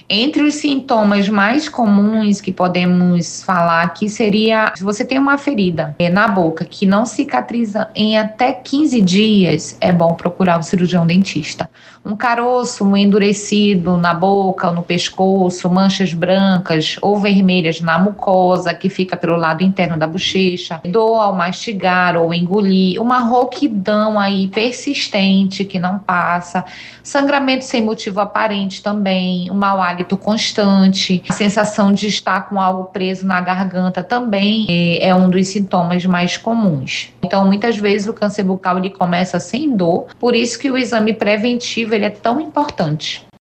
Entre os sintomas mais comuns que podemos falar aqui seria, se você tem uma ferida na boca que não cicatriza em até 15 dias, é bom procurar o cirurgião dentista. Um caroço endurecido na boca ou no pescoço, manchas brancas ou vermelhas na mucosa que fica pelo lado interno da bochecha, dor ao mastigar ou engolir, uma rouquidão aí persistente que não passa, sangramento sem motivo aparente também, um mau hálito constante, a sensação de estar com algo preso na garganta também é um dos sintomas mais comuns. Então, muitas vezes o câncer bucal ele começa sem dor, por isso que o exame preventivo ele é tão importante.